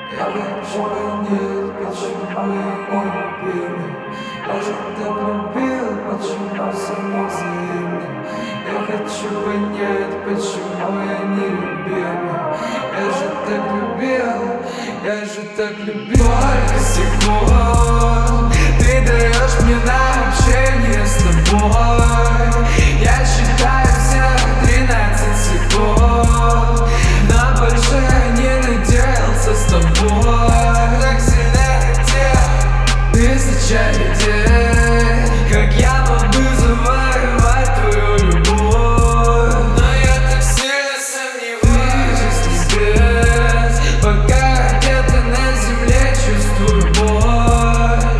Я хочу понять, почему я не любимый. Я же так любил, почему само взаимно. Я хочу понять, почему я не любимый. Я же так любил, я же так любил. Сколько секунд ты даешь мне на общение с тобой? Я считаю всех 13 секунд, но больше я не надеялся с тобой. Так сильно хотел тысяча идей, как я могу завоевать твою любовь. Но я так сильно сомневаюсь с небес, пока где-то на земле чувствую боль.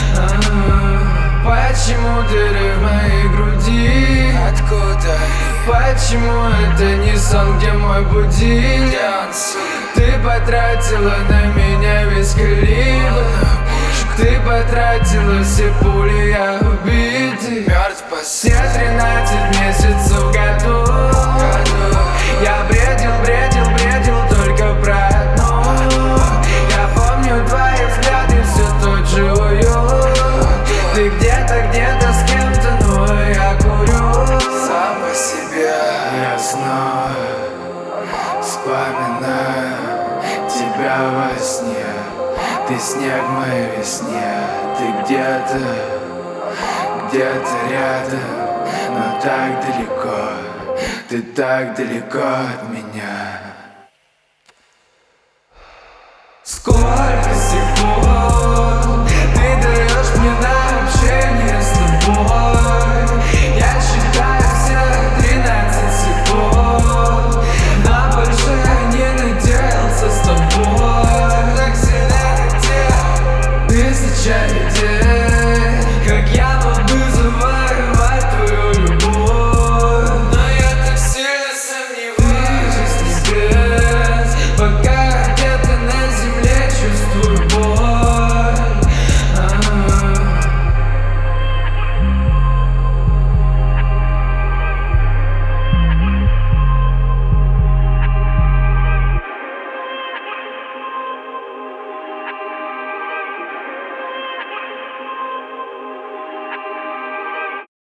Почему дыры в моей груди? Откуда? Почему это не сон, где мой будильник? Ты потратила на меня весь калибр. Ты потратила все пули, я убитый. Мертв по Все 13 месяцев в году я бредил только про одну. Я помню твои взгляды, все тот же уют. Ты где-то с кем-то, но я курю. Сам по себе я снова вспоминаю тебя во сне. Ты снег в моей весне. Ты где-то рядом, но так далеко. Ты так далеко от меня. Скоро